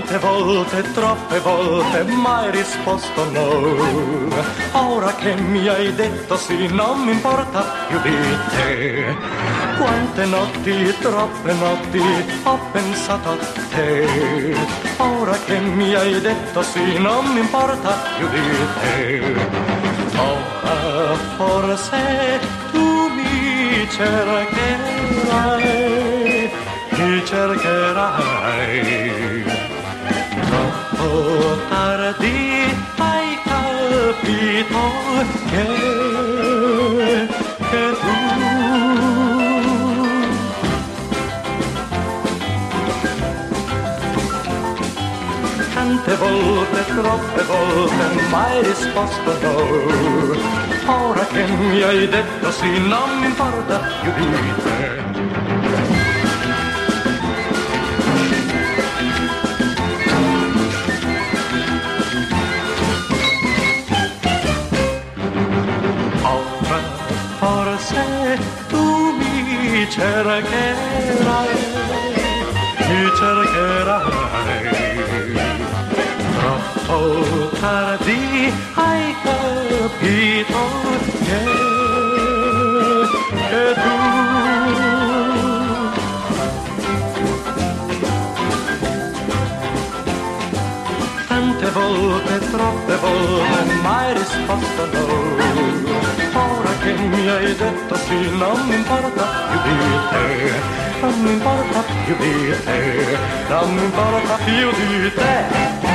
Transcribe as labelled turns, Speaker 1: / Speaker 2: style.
Speaker 1: Tante volte, troppe volte, mai risposto no. Ora che mi hai detto sì, non mi importa più di te. Quante notti, troppe notti, ho pensato a te. Ora che mi hai detto sì, non mi importa più di te. Ora forse tu mi cercherai, mi cercherai. Troppo tardi hai capito che tu tante volte, troppe volte, mai risposto no. Ora che mi hai detto sì, non mi importa più di te. Ora forse tu mi cercherai, mi cercherai. Troppo tardi hai capito che tu tante volte, troppe volte, mai risposto no. Ora che mi hai detto sì, non mi importa più di te, non mi importa più di te, non mi importa più di te.